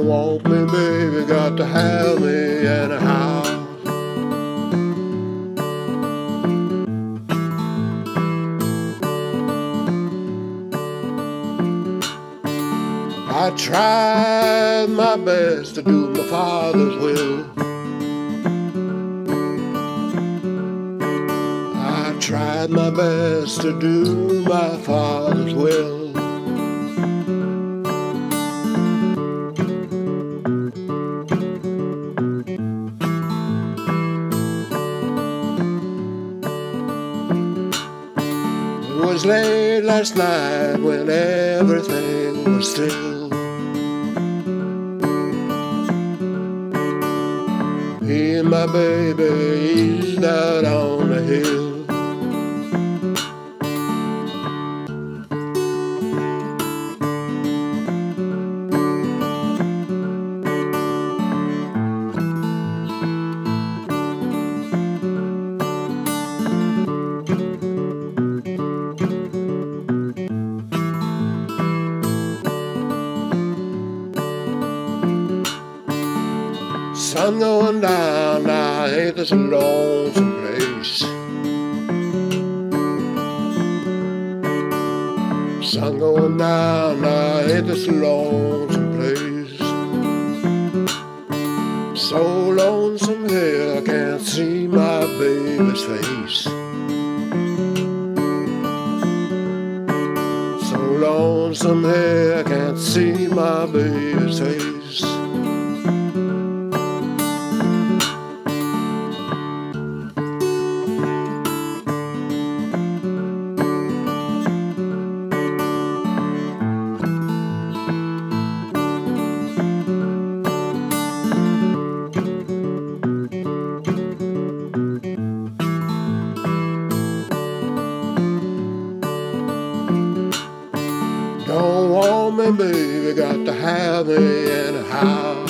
want me, baby, got to have me anyhow. I tried my best to do my father's will. I tried my best to do my father's will. It was late last night when everything was still. Me and my baby eased out on the hill. Sun going down, now ain't this a lonesome place? Sun going down, now ain't this a lonesome place? So lonesome here, I can't see my baby's face. So lonesome here, I can't see my baby's face. Don't want me, baby, got to have me anyhow.